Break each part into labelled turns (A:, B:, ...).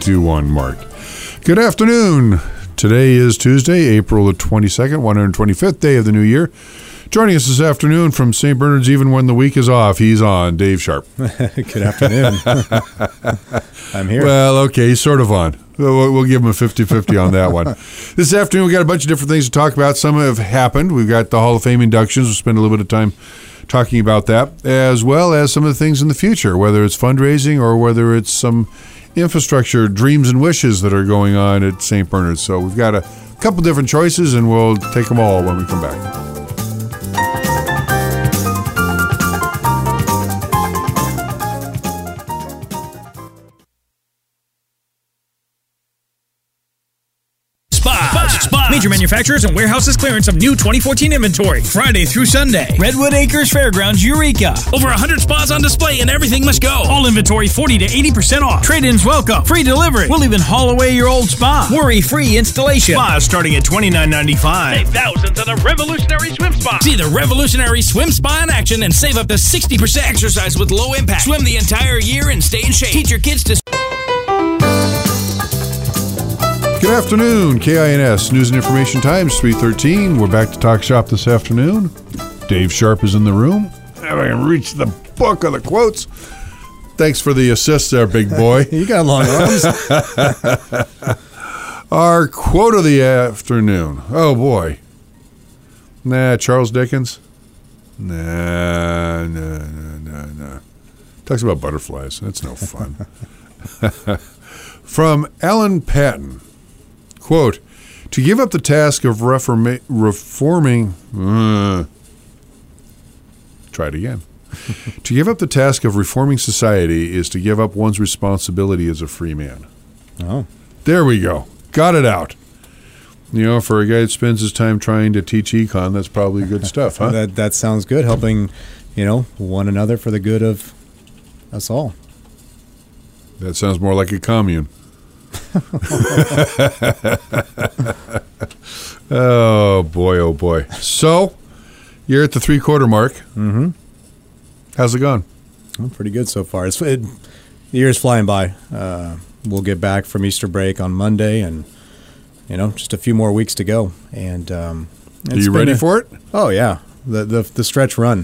A: 921 Mark. Good afternoon. Today is Tuesday, April the 22nd, 125th day of the new year. Joining us this afternoon from St. Bernard's, even when the week is off, he's on, Dave Sharp.
B: Good afternoon. I'm here.
A: Well, okay, he's sort of on. We'll give him a 50-50 on that one. This afternoon, we got a bunch of different things to talk about. Some have happened. We've got the Hall of Fame inductions. We'll spend a little bit of time talking about that, as well as some of the things in the future, whether it's fundraising or whether it's some infrastructure dreams and wishes that are going on at St. Bernard's. So we've got a couple different choices, and we'll take them all when we come back.
C: Major manufacturers and warehouses clearance of new 2014 inventory. Friday through Sunday. Redwood Acres Fairgrounds, Eureka. Over 100 spas on display and everything must go. All inventory 40 to 80% off. Trade-ins welcome. Free delivery. We'll even haul away your old spa. Worry-free installation. Spas starting at $29.95. Save thousands on the Revolutionary Swim Spa. See the Revolutionary Swim Spa in action and save up to 60%. Exercise with low impact. Swim the entire year and stay in shape. Teach your kids to...
A: Good afternoon, KINS News and Information Times, 3:13. We're back to talk shop this afternoon. Dave Sharp is in the room. If I can reach the book of the quotes. Thanks for the assist there, big boy.
B: You got long arms.
A: Our quote of the afternoon. Oh, boy. Charles Dickens? Nah. Talks about butterflies. That's no fun. From Alan Patton. Quote, to give up the task of reforming... try it again. To give up the task of reforming society is to give up one's responsibility as a free man.
B: Oh.
A: There we go. Got it out. You know, for a guy that spends his time trying to teach econ, that's probably good stuff, huh?
B: That sounds good. Helping, one another for the good of us all.
A: That sounds more like a commune. Oh boy. So you're at the 3/4 mark.
B: Mm-hmm.
A: How's it gone?
B: Well, pretty good so far. The year's flying by. We'll get back from Easter break on Monday, and just a few more weeks to go. And are
A: you ready for it?
B: Oh yeah, the stretch run.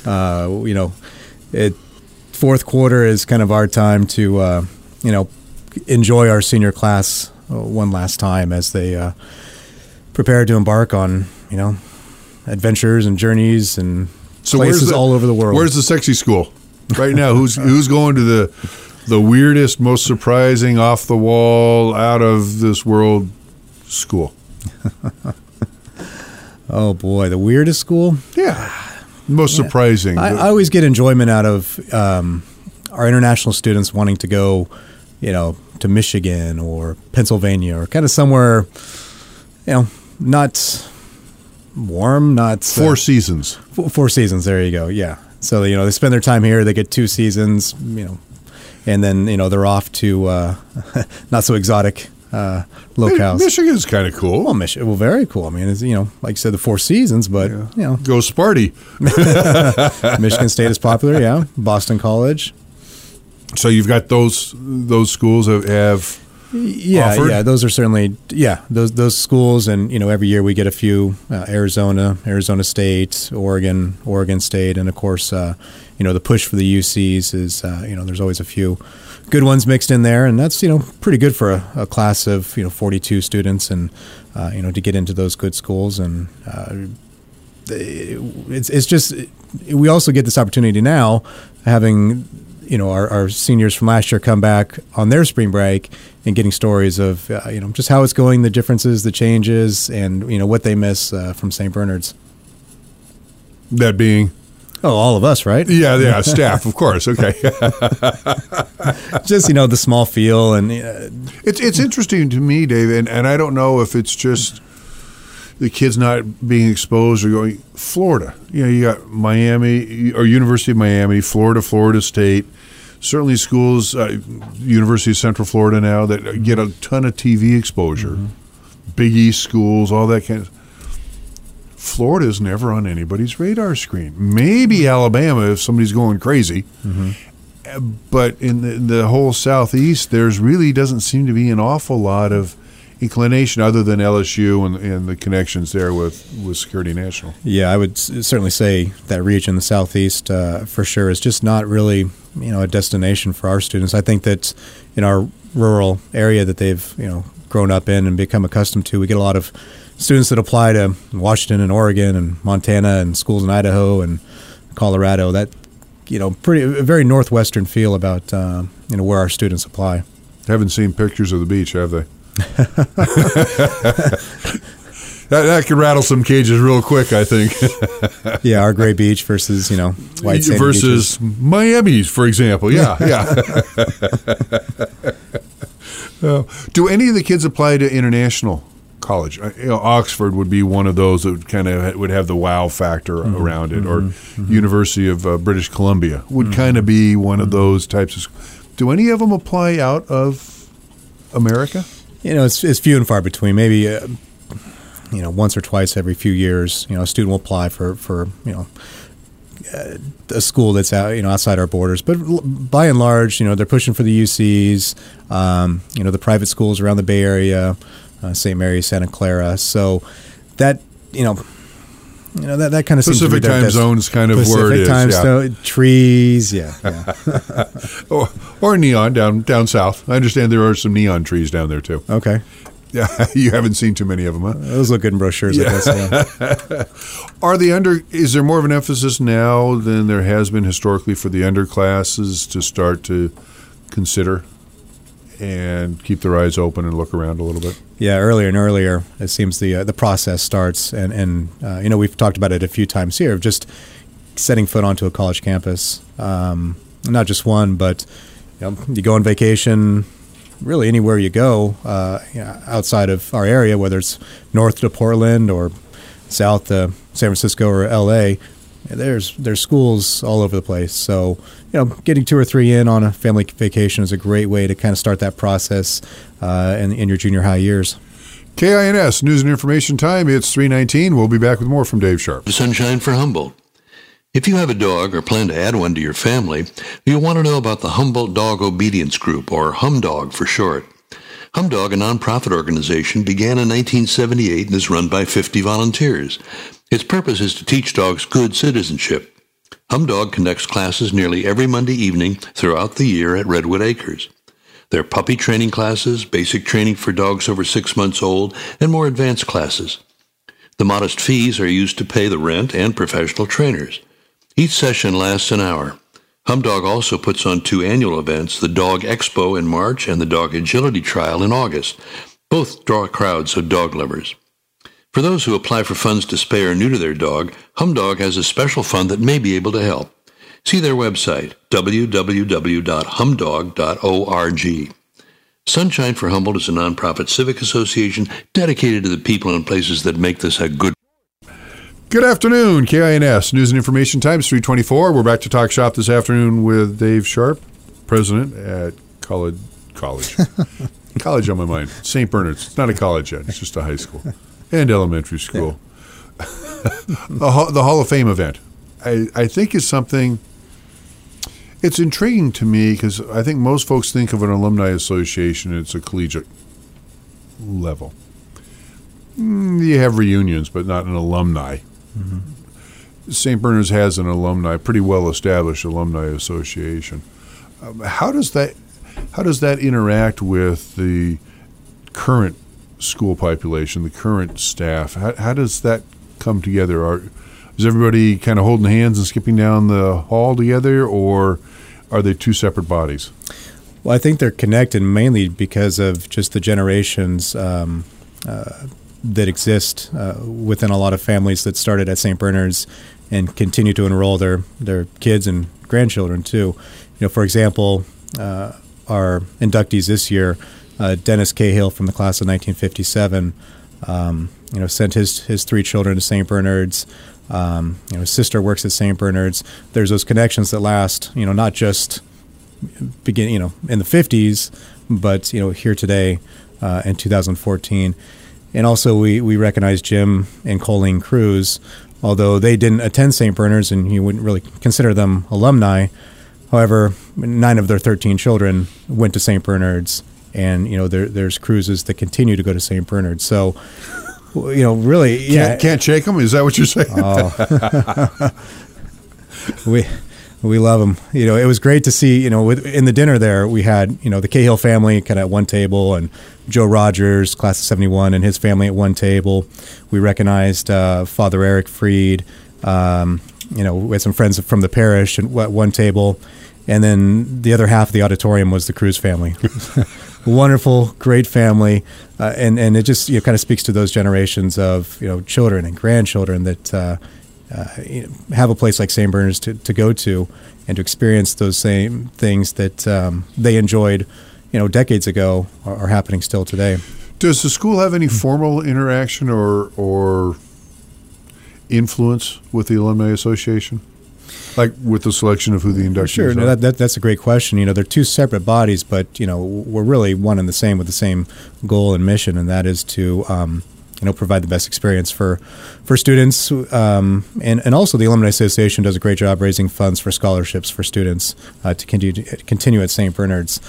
B: Fourth quarter is kind of our time to enjoy our senior class one last time as they prepare to embark on, adventures and journeys and places all over the world.
A: Where's the sexy school right now? Who's going to the weirdest, most surprising, off the wall, out of this world school?
B: Oh boy, the weirdest school?
A: Yeah, most surprising.
B: I always get enjoyment out of our international students wanting to go, to Michigan or Pennsylvania or kind of somewhere, not warm, not...
A: Four seasons.
B: Four seasons, there you go, yeah. So, they spend their time here, they get 2 seasons, and then, they're off to not so exotic locales.
A: Michigan's kind of cool.
B: Well, very cool. I mean, it's, like you said, the 4 seasons, but,
A: Go Sparty.
B: Michigan State is popular, yeah. Boston College.
A: So you've got those schools have offered?
B: Yeah, those are certainly those schools, and every year we get a few Arizona State, Oregon State, and of course the push for the UCs is there's always a few good ones mixed in there, and that's pretty good for a class of 42 students, and to get into those good schools, and it's just we also get this opportunity now having our seniors from last year come back on their spring break and getting stories of, just how it's going, the differences, the changes, and, what they miss from St. Bernard's.
A: That being?
B: Oh, all of us, right?
A: Yeah, staff, of course. Okay.
B: Just, the small feel. And
A: it's interesting to me, Dave, and I don't know if it's just the kids not being exposed or going, Florida. You got Miami, or University of Miami, Florida State, certainly schools, University of Central Florida now, that get a ton of TV exposure. Mm-hmm. Big East schools, all that kind of. Florida's never on anybody's radar screen. Maybe Alabama if somebody's going crazy. Mm-hmm. But in the whole Southeast, there's really doesn't seem to be an awful lot of inclination other than LSU and the connections there with Security National.
B: Yeah, I would certainly say that region, the Southeast, for sure, is just not really, a destination for our students. I think that in our rural area that they've, grown up in and become accustomed to, we get a lot of students that apply to Washington and Oregon and Montana and schools in Idaho and Colorado. That, a very northwestern feel about, where our students apply.
A: Haven't seen pictures of the beach, have they? that could rattle some cages real quick, I think.
B: Yeah, our gray beach versus white sandy
A: versus
B: beaches.
A: Miami's, for example. Yeah. Do any of the kids apply to international college? Oxford would be one of those that would have the wow factor around it, or University of British Columbia would kind of be one of those types of. Do any of them apply out of America?
B: It's few and far between. Maybe once or twice every few years, a student will apply for a school that's out, outside our borders. But by and large, they're pushing for the UCs, the private schools around the Bay Area, St. Mary's, Santa Clara. So that, that kind of seems to be
A: Pacific time zone's kind of where it is.
B: Pacific time zone, trees, yeah.
A: or neon down south. I understand there are some neon trees down there too.
B: Okay.
A: Yeah, you haven't seen too many of them, huh?
B: Those look good in brochures, I guess. Yeah.
A: Is there more of an emphasis now than there has been historically for the underclasses to start to consider and keep their eyes open and look around a little bit?
B: Yeah, earlier and earlier, it seems the process starts, and we've talked about it a few times here, of just setting foot onto a college campus. Not just one, but you go on vacation. Really, anywhere you go outside of our area, whether it's north to Portland or south to San Francisco or L.A., there's schools all over the place. So, getting 2 or 3 in on a family vacation is a great way to kind of start that process in your junior high years.
A: KINS News and Information Time. It's 3:19. We'll be back with more from Dave Sharp.
D: Sunshine for Humboldt. If you have a dog or plan to add one to your family, you'll want to know about the Humboldt Dog Obedience Group, or HumDog for short. HumDog, a nonprofit organization, began in 1978 and is run by 50 volunteers. Its purpose is to teach dogs good citizenship. HumDog conducts classes nearly every Monday evening throughout the year at Redwood Acres. There are puppy training classes, basic training for dogs over 6 months old, and more advanced classes. The modest fees are used to pay the rent and professional trainers. Each session lasts an hour. HumDog also puts on 2 annual events, the Dog Expo in March and the Dog Agility Trial in August. Both draw crowds of dog lovers. For those who apply for funds to spay or neuter their dog, HumDog has a special fund that may be able to help. See their website, www.humdog.org. Sunshine for Humboldt is a nonprofit civic association dedicated to the people and places that make this a good.
A: Good afternoon, KINS News and Information Time. It's 3:24. We're back to Talk Shop this afternoon with Dave Sharp, president at College. College on my mind. St. Bernard's. It's not a college yet. It's just a high school and elementary school. Yeah. The Hall of Fame event, I think, is something. It's intriguing to me because I think most folks think of an alumni association. It's a collegiate level. You have reunions, but not an alumni. Mm-hmm. St. Bernard's has an alumni, pretty well-established alumni association. How does that interact with the current school population, the current staff? How does that come together? Is everybody kind of holding hands and skipping down the hall together, or are they 2 separate bodies?
B: Well, I think they're connected mainly because of just the generations that exist within a lot of families that started at St. Bernard's and continue to enroll their kids and grandchildren too. For example, our inductees this year, Dennis Cahill from the class of 1957, sent his 3 children to St. Bernard's. His sister works at St. Bernard's. There's those connections that last, not just begin, in the 50s, but here today in 2014. And also we recognize Jim and Colleen Cruz, although they didn't attend St. Bernard's and you wouldn't really consider them alumni. However, 9 of their 13 children went to St. Bernard's, and there's cruises that continue to go to St. Bernard's. So, really,
A: can't shake them. Is that what you're saying?
B: Oh. We love them. It was great to see. In the dinner there, we had the Cahill family kind of at one table, and Joe Rogers, class of '71, and his family at one table. We recognized Father Eric Freed. We had some friends from the parish at one table, and then the other half of the auditorium was the Cruz family. Wonderful, great family, and it just kind of speaks to those generations of children and grandchildren that. Have a place like St. Bernard's to go to and to experience those same things that they enjoyed, decades ago are happening still today.
A: Does the school have any formal interaction or influence with the Alumni Association? Like with the selection of who the inductees
B: Sure,
A: are?
B: that's a great question. They're two separate bodies, but, we're really one and the same with the same goal and mission, and that is to provide the best experience for students. And also the Alumni Association does a great job raising funds for scholarships for students to continue at St. Bernard's.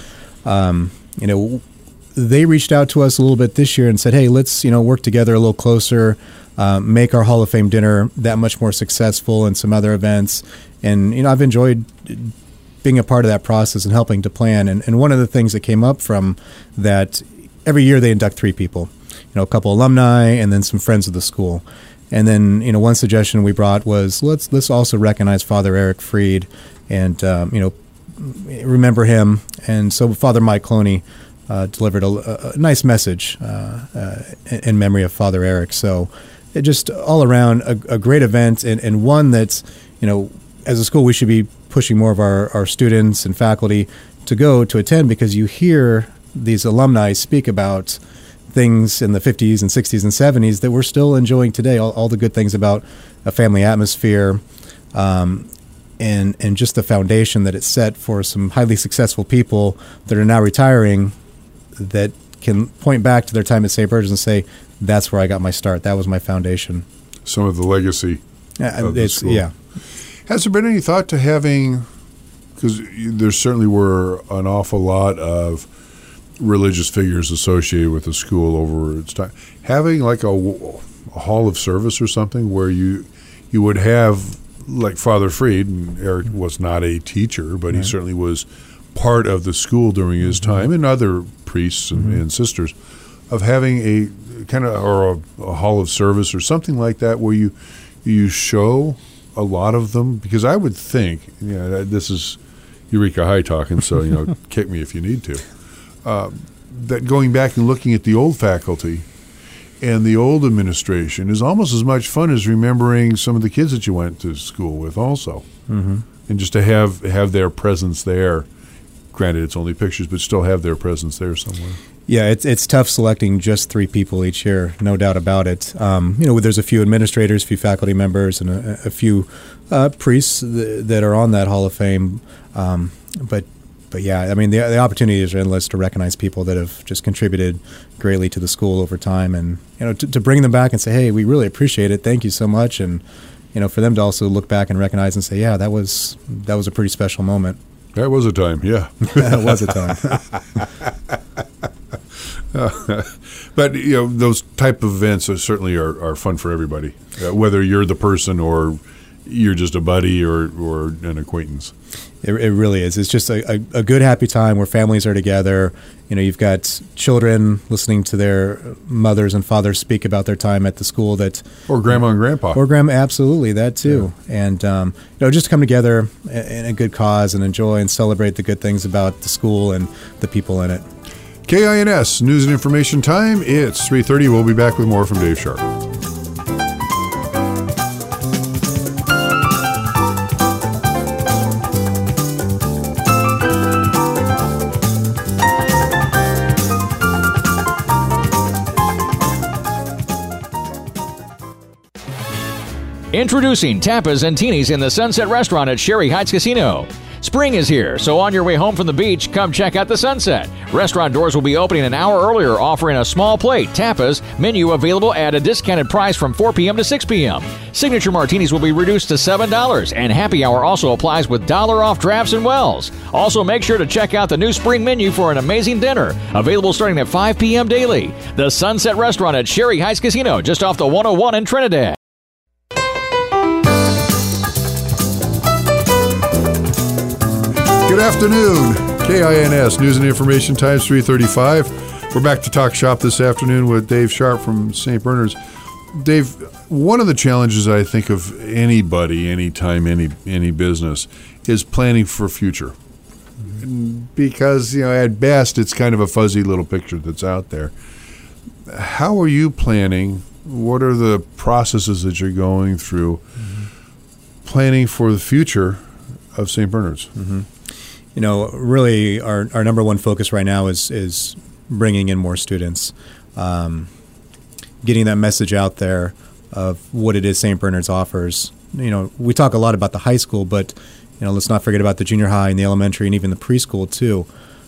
B: They reached out to us a little bit this year and said, hey, let's, work together a little closer, make our Hall of Fame dinner that much more successful and some other events. And, I've enjoyed being a part of that process and helping to plan. And one of the things that came up from that, every year they induct 3 people. A couple alumni and then some friends of the school. And then, one suggestion we brought was let's also recognize Father Eric Freed and, remember him. And so Father Mike Cloney delivered a nice message in memory of Father Eric. So it just all around a great event and one that's, as a school we should be pushing more of our students and faculty to attend because you hear these alumni speak about things in the 50s and 60s and 70s that we're still enjoying today, all the good things about a family atmosphere and just the foundation that it set for some highly successful people that are now retiring that can point back to their time at St. Bernard's and say, that's where I got my start. That was my foundation.
A: Some of the legacy of the school.
B: Yeah.
A: Has there been any thought to having, because there certainly were an awful lot of religious figures associated with the school over its time, having like a hall of service or something where you would have like Father Freed, and Eric was not a teacher, but he certainly was part of the school during his time, and other priests and sisters, of having a kind of or a hall of service or something like that where you show a lot of them, because I would think, this is Eureka High talking, so kick me if you need to. That going back and looking at the old faculty and the old administration is almost as much fun as remembering some of the kids that you went to school with also. And just to have their presence there. Granted, it's only pictures, but still have their presence there somewhere.
B: Yeah, it's tough selecting just 3 people each year, no doubt about it. There's a few administrators, a few faculty members, and a few priests that are on that Hall of Fame. But yeah, I mean, the opportunities are endless to recognize people that have just contributed greatly to the school over time, and to bring them back and say, hey, we really appreciate it, thank you so much, and for them to also look back and recognize and say, yeah, that was a pretty special moment.
A: That was a time, yeah.
B: That was a time.
A: But those type of events certainly are fun for everybody, whether you're the person or you're just a buddy or an acquaintance.
B: It really is. It's just a good, happy time where families are together. You've got children listening to their mothers and fathers speak about their time at the school
A: or grandma and grandpa.
B: Or grandma, absolutely, that too. Yeah. And, just come together in a good cause and enjoy and celebrate the good things about the school and the people in it.
A: KINS News and Information Time. It's 3:30. We'll be back with more from Dave Sharp.
E: Introducing Tapas and Teenies in the Sunset Restaurant at Sherry Heights Casino. Spring is here, so on your way home from the beach, come check out the Sunset. Restaurant doors will be opening an hour earlier, offering a small plate, tapas, menu available at a discounted price from 4 p.m. to 6 p.m. Signature martinis will be reduced to $7, and happy hour also applies with $1 off drafts and wells. Also, make sure to check out the new spring menu for an amazing dinner, available starting at 5 p.m. daily. The Sunset Restaurant at Sherry Heights Casino, just off the 101 in Trinidad.
A: Good afternoon. KINS News and Information Times 3:35. We're back to Talk Shop this afternoon with Dave Sharp from St. Bernard's. Dave, one of the challenges I think of anybody, anytime, any business, is planning for future. Because, at best, it's kind of a fuzzy little picture that's out there. How are you planning? What are the processes that you're going through planning for the future of St. Bernard's?
B: Really our number one focus right now is bringing in more students, getting that message out there of what it is St. Bernard's offers. We talk a lot about the high school, but let's not forget about the junior high and the elementary and even the preschool too.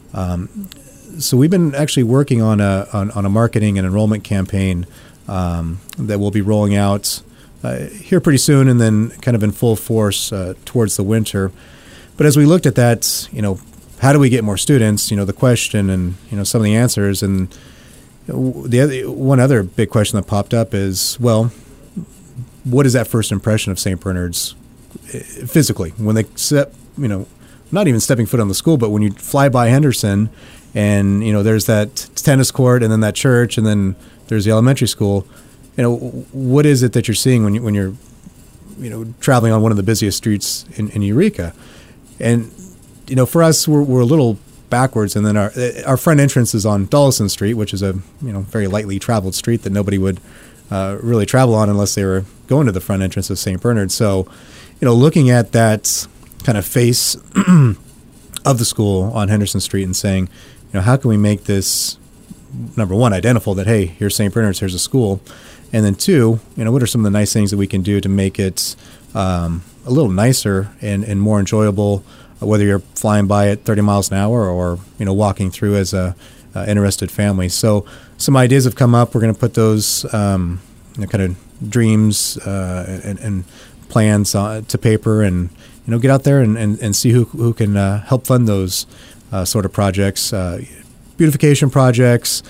B: So we've been actually working on a marketing and enrollment campaign that we'll be rolling out here pretty soon, and then kind of in full force towards the winter. But as we looked at that, how do we get more students? The question and some of the answers, and one other big question that popped up is, well, what is that first impression of St. Bernard's physically when they step, not even stepping foot on the school, but when you fly by Henderson, and there's that tennis court, and then that church, and then there's the elementary school. What is it that you're seeing when you're traveling on one of the busiest streets in Eureka? And for us, we're a little backwards, and then our front entrance is on Dollison Street, which is a very lightly traveled street that nobody would really travel on unless they were going to the front entrance of St. Bernard. So, looking at that kind of face of the school on Henderson Street and saying, how can we make this, number one, identifiable that, hey, here's St. Bernard's, here's a school, and then two, what are some of the nice things that we can do to make it a little nicer and more enjoyable, whether you're flying by at 30 miles an hour or walking through as a interested family. So some ideas have come up. We're going to put those kind of dreams and plans to paper, and get out there and see who can help fund those sort of projects, beautification projects,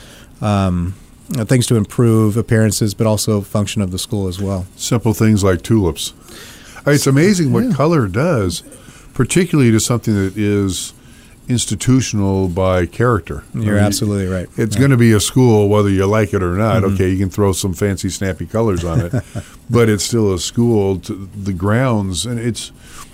B: things to improve appearances, but also function of the school as well.
A: Simple things like tulips. It's amazing what color does, particularly to something that is institutional by character.
B: You're absolutely right.
A: It's going to be a school whether you like it or not. Okay, you can throw some fancy snappy colors on it, but it's still a school. To the grounds, and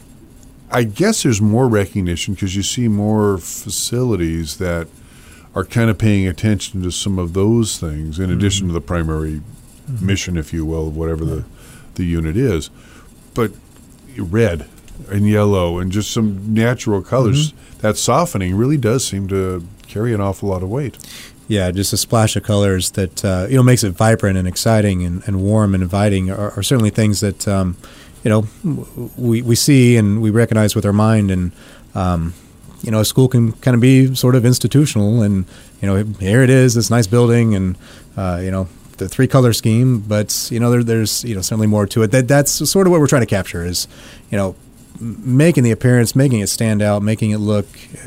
A: I guess there's more recognition because you see more facilities that are kind of paying attention to some of those things in addition to the primary mission, if you will, of whatever the unit is. But red and yellow and just some natural colors, that softening really does seem to carry an awful lot of weight.
B: Yeah, just a splash of colors that makes it vibrant and exciting and warm and inviting are certainly things that we see and we recognize with our mind. And a school can kind of be sort of institutional, and here it is, this nice building, and the 3-color scheme, but there's certainly more to it. That's sort of what we're trying to capture is making the appearance, making it stand out, making it look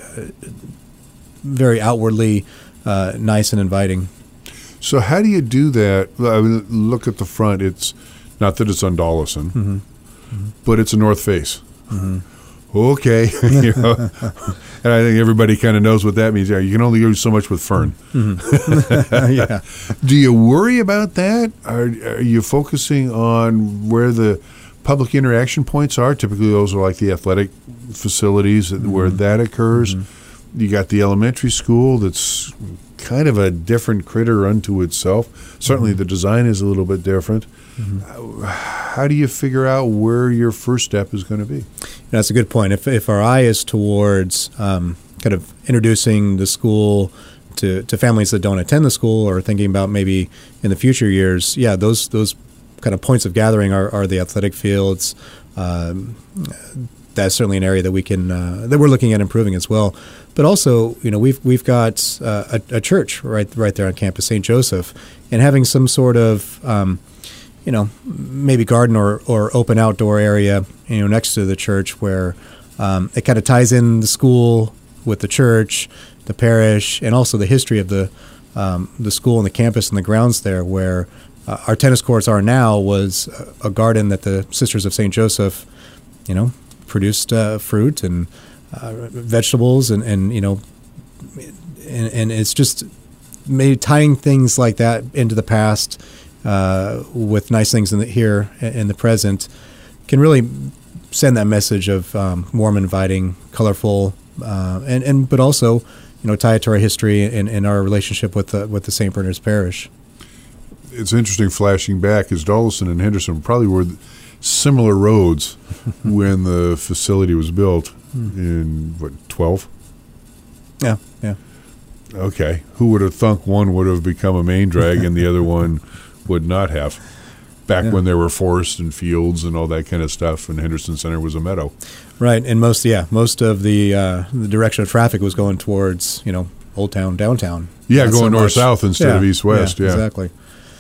B: very outwardly nice and inviting.
A: So how do you do that? I mean, look at the front. It's not that it's on Dollison, but it's a north face. Okay, and I think everybody kind of knows what that means. Yeah, you can only do so much with fern.
B: Yeah.
A: Do you worry about that? Are you focusing on where the public interaction points are? Typically, those are like the athletic facilities where that occurs. You got the elementary school that's kind of a different critter unto itself. Certainly, the design is a little bit different. How do you figure out where your first step is going to be?
B: That's a good point. If our eye is towards kind of introducing the school to families that don't attend the school or thinking about maybe in the future years, those kind of points of gathering are the athletic fields, that's certainly an area that we can that we're looking at improving as well. But also, we've got a church right there on campus, St. Joseph, and having some sort of maybe garden or open outdoor area next to the church where it kind of ties in the school with the church, the parish, and also the history of the school and the campus and the grounds there, where our tennis courts are now, was a garden that the Sisters of St. Joseph, produced fruit and vegetables and it's just maybe tying things like that into the past with nice things here in the present can really send that message of warm, inviting, colorful, but also tie it to our history and our relationship with the St. Bernard's Parish.
A: It's interesting flashing back, as Dawson and Henderson probably were similar roads when the facility was built in 12?
B: Yeah.
A: Okay. Who would have thunk one would have become a main drag and the other one would not have? Back when there were forests and fields and all that kind of stuff, and Henderson Center was a meadow.
B: Right, and most of the direction of traffic was going towards Old Town, downtown.
A: Yeah, not going north-south instead of east-west. Yeah,
B: exactly.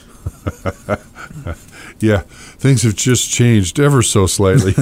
A: Yeah, things have just changed ever so slightly.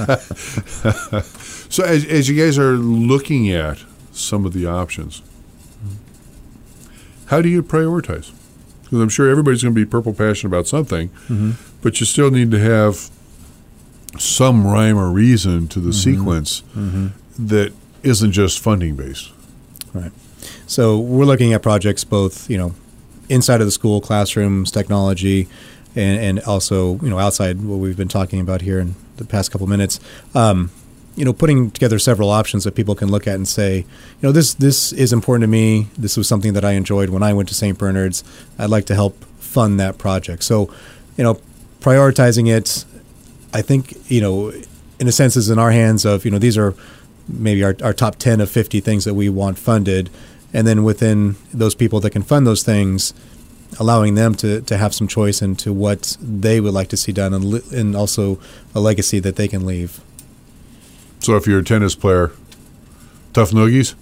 A: So as you guys are looking at some of the options, how do you prioritize? Because I'm sure everybody's going to be purple passionate about something, but you still need to have some rhyme or reason to the sequence that isn't just funding based.
B: Right. So we're looking at projects both, inside of the school, classrooms, technology, and also, outside what we've been talking about here in the past couple minutes. Putting together several options that people can look at and say, this is important to me. This was something that I enjoyed when I went to St. Bernard's. I'd like to help fund that project. So, prioritizing it, I think, in a sense, is in our hands of, these are maybe our top 10 of 50 things that we want funded. And then within those people that can fund those things, allowing them to have some choice into what they would like to see done and also a legacy that they can leave.
A: So if you're a tennis player, tough noogies?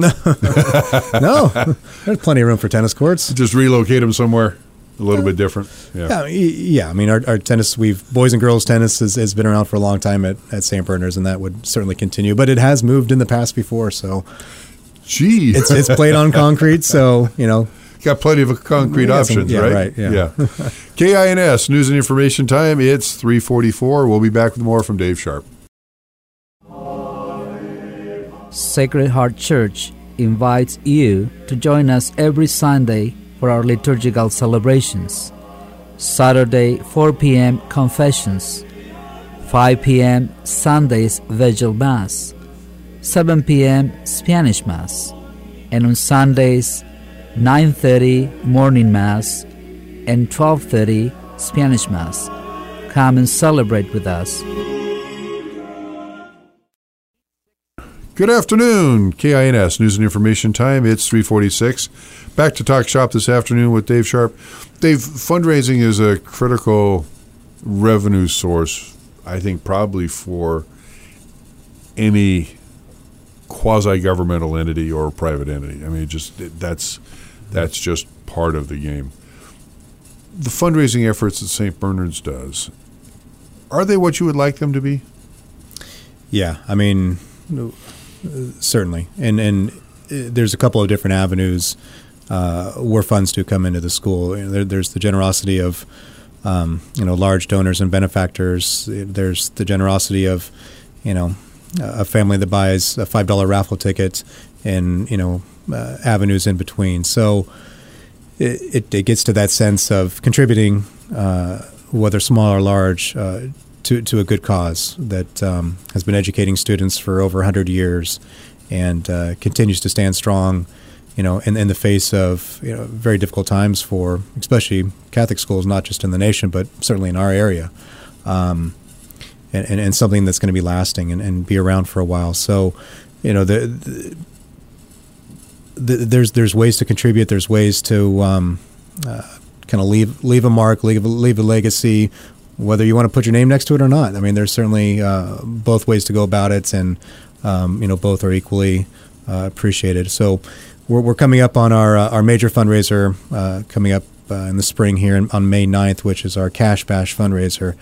B: No, there's plenty of room for tennis courts.
A: Just relocate them somewhere a little bit different.
B: Yeah. I mean, our tennis, boys and girls tennis has been around for a long time at St. Bernard's, and that would certainly continue. But it has moved in the past before, so
A: gee,
B: it's played on concrete, so
A: got plenty of concrete options, right?
B: Yeah.
A: KINS News and Information Time. It's 3:44. We'll be back with more from Dave Sharp.
F: Sacred Heart Church invites you to join us every Sunday for our liturgical celebrations. Saturday, 4 p.m. Confessions, 5 p.m. Sundays Vigil Mass, 7 p.m. Spanish Mass, and on Sundays, 9:30 Morning Mass and 12:30 Spanish Mass. Come and celebrate with us.
A: Good afternoon, KINS News and Information Time. It's 3:46. Back to Talk Shop this afternoon with Dave Sharp. Dave, fundraising is a critical revenue source, I think, probably for any quasi-governmental entity or private entity. I mean, that's just part of the game. The fundraising efforts that St. Bernard's does, are they what you would like them to be?
B: Yeah, I mean, certainly. And there's a couple of different avenues where funds do come into the school. There's the generosity of large donors and benefactors. There's the generosity of a family that buys a $5 raffle ticket, and avenues in between. So it gets to that sense of contributing, whether small or large, to a good cause that has been educating students for over 100 years and continues to stand strong, in the face of very difficult times for especially Catholic schools, not just in the nation, but certainly in our area, and something that's going to be lasting and be around for a while. So, there's ways to contribute. There's ways to kind of leave a mark, leave a legacy, whether you want to put your name next to it or not. I mean, there's certainly both ways to go about it, and both are equally appreciated. So we're coming up on our major fundraiser coming up in the spring here on May 9th, which is our Cash Bash fundraiser.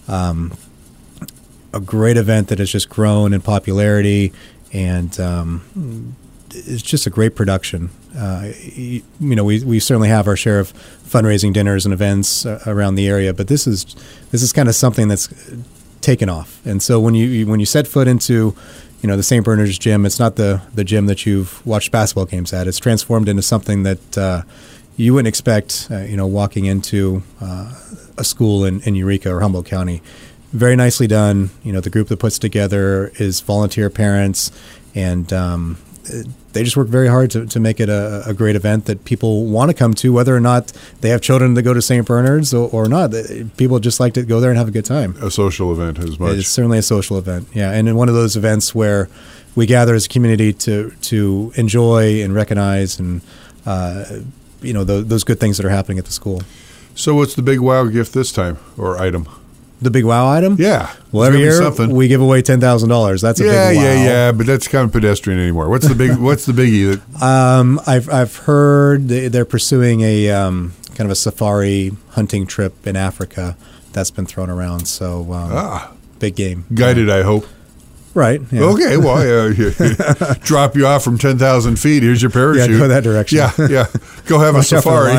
B: A great event that has just grown in popularity, and it's just a great production. We certainly have our share of fundraising dinners and events around the area, but this is kind of something that's taken off. And so when you set foot into the St. Bernard's gym, it's not the gym that you've watched basketball games at. It's transformed into something that you wouldn't expect. Walking into a school in Eureka or Humboldt County. Very nicely done. The group that puts together is volunteer parents, and they just work very hard to make it a great event that people want to come to, whether or not they have children that go to St. Bernard's or not. People just like to go there and have a good time.
A: A social event as much.
B: It's certainly a social event, yeah. And in one of those events where we gather as a community to enjoy and recognize and those good things that are happening at the school.
A: So what's the big wow gift this time, or item?
B: The big wow item?
A: Yeah.
B: Well, every year we give away $10,000. That's a big wow.
A: Yeah, but that's kind of pedestrian anymore. What's the biggie?
B: I've heard they're pursuing a kind of a safari hunting trip in Africa that's been thrown around. So big game.
A: Guided, I hope.
B: Right. Yeah.
A: Okay. Well, drop you off from 10,000 feet. Here's your parachute.
B: Yeah, go that direction.
A: Yeah. Go have a safari.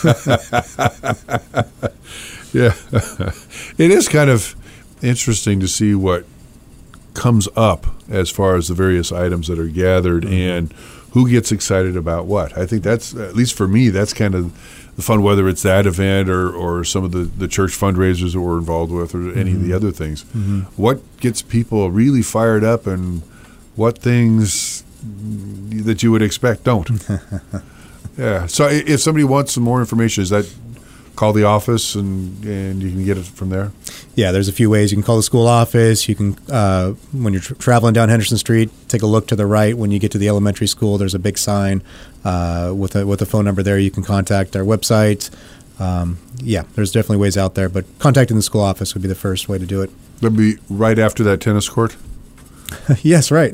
A: Yeah. It is kind of interesting to see what comes up as far as the various items that are gathered and who gets excited about what. I think that's, at least for me, that's kind of the fun, whether it's that event or some of the church fundraisers that we're involved with or any of the other things. Mm-hmm. What gets people really fired up and what things that you would expect don't. Yeah. So if somebody wants some more information, is that call the office and you can get it from there?
B: Yeah, there's a few ways. You can call the school office. You can, when you're traveling down Henderson Street, take a look to the right. When you get to the elementary school, there's a big sign with a phone number there. You can contact our website. There's definitely ways out there, but contacting the school office would be the first way to do it.
A: That'd be right after that tennis court?
B: Yes, right.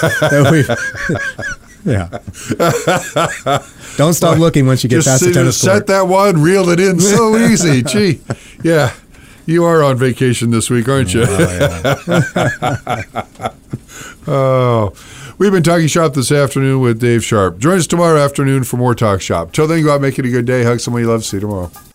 B: Yeah. Don't stop looking once you get past the tennis court.
A: Set that one, reel it in so easy. Gee, yeah. You are on vacation this week, aren't you? Oh, we've been talking shop this afternoon with Dave Sharp. Join us tomorrow afternoon for more Talk Shop. Till then, go out, make it a good day. Hug someone you love. See you tomorrow.